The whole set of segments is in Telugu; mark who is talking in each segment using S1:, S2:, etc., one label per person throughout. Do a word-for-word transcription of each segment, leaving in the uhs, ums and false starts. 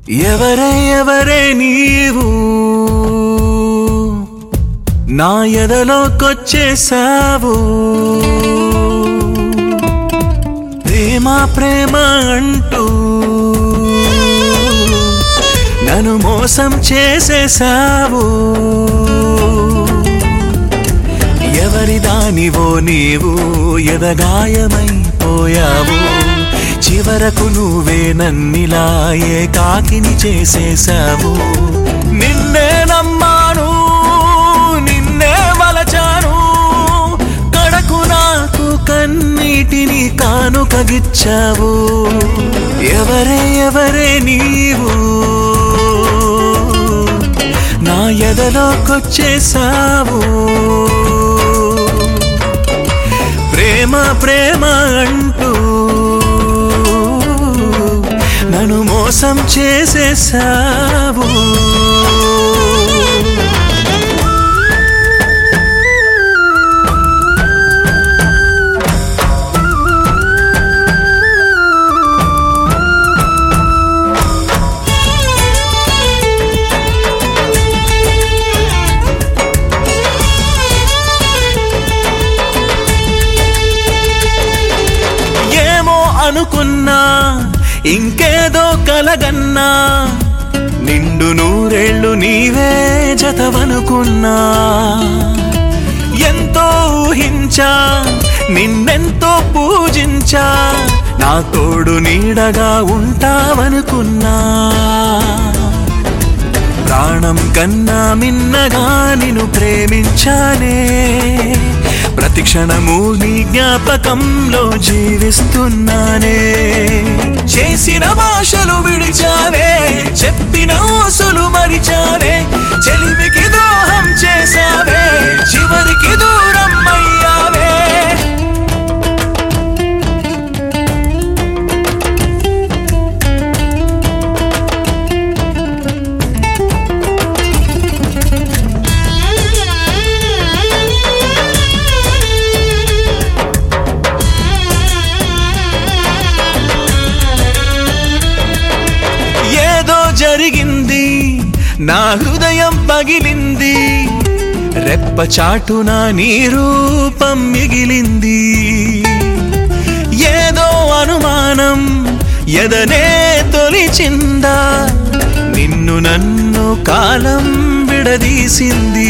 S1: ఎవరే ఎవరే నీవు నా ఎదలోకొచ్చేసావు ప్రేమ ప్రేమ అంటూ నన్ను మోసం చేసేసావు ఎవరి దానివో నీవు ఎదగాయమైపోయావు చివరకు నువ్వే నన్నిలా ఏకాకిని చేసేసావు నిన్నే నమ్మాను నిన్నే వలచాను కడకు నాకు కన్నీటిని కానుకగిచ్చావు ఎవరే ఎవరే నీవు నా ఎదలోకొచ్చేసావు ప్రేమ ప్రేమ అంటూ నన్ను మోసం చేసేసావు అనుకున్నా ఇంకేదో కలగన్నా నిండు నూరేళ్ళు నీవే జతవనుకున్నా ఎంతో ఊహించా నిన్నెంతో పూజించా నా తోడు నీడగా ఉంటావనుకున్నా ప్రాణం కన్నా మిన్నగా నిన్ను ప్రేమించానే ప్రతి క్షణము నీ జ్ఞాపకంలో జీవిస్తున్నానే చేసిన భాషలు విడిచావే చెప్పిన ఊసులు మరిచావే చెలిమికి ద్రోహం చేసావే చివరికి దూరం అయ్యావే జరిగింది నా హృదయం పగిలింది రెప్ప చాటున నీ రూపం మిగిలింది ఏదో అనుమానం ఎదనే తొలిచిందా నిన్ను నన్ను కాలం విడదీసింది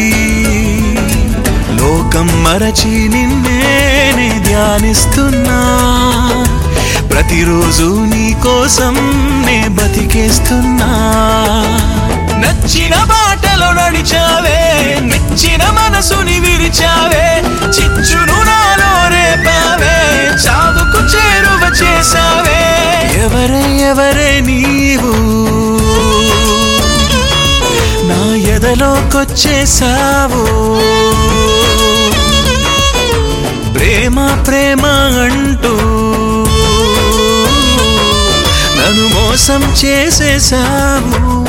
S1: లోకం మరచి నిన్నే ధ్యానిస్తున్నా ప్రతిరోజు నీ కోసం నే బతికేస్తున్నా నచ్చిన బాటలో నడిచావే మెచ్చిన మనసుని విరిచావే చిచ్చును నాలో రేపావే చావుకు చేరువ చేసావే ఎవరే ఎవరే నీవు నా ఎదలోకొచ్చేసావు ప్రేమ ప్రేమ అంటూ నన్ను మోసం చేసేసావు